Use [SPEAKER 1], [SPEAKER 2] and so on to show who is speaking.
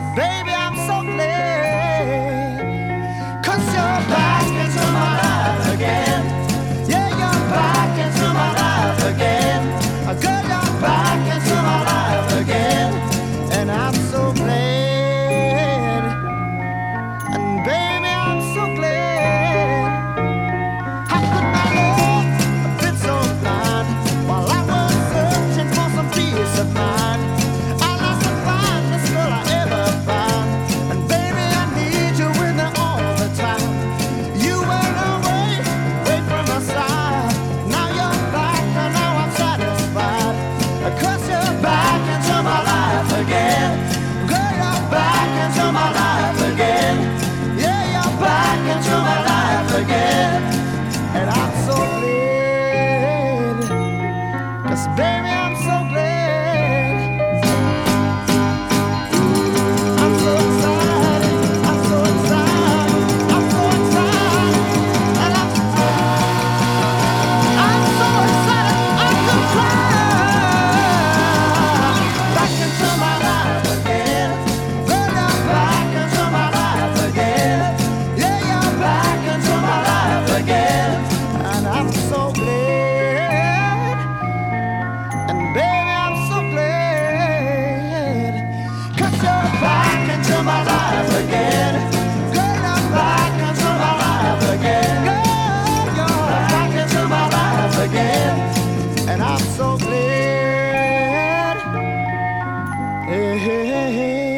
[SPEAKER 1] Baby, I'm so glad, 'cause you're back into my life again. Yeah, you're back into my life again. Girl, you're back into my life again. And I'm so glad. And baby, I'm so glad. How could my love have been so blind while I was searching for some peace of mind? I lost the finest girl I ever found. And baby, I need you with me all the time. You went away, away from my side. Now you're back, and now I'm satisfied. 'Cause you're back into my life again. Girl, you're back into my life again. Yeah, you're back into my life again. And I'm so glad, 'cause baby, I'm so glad. I'm so excited, I'm so excited, I'm so excited. And I'm so excited, I could cry. Back into my life again. Girl, you're back into my life again. Yeah, you're back into my life again. And I'm so glad. And baby, I'm so glad. 'Cause you're back into my life again. Girl, you're back into my life again. Girl, you're back into my life again. And I'm so glad. Hey, hey, hey, hey.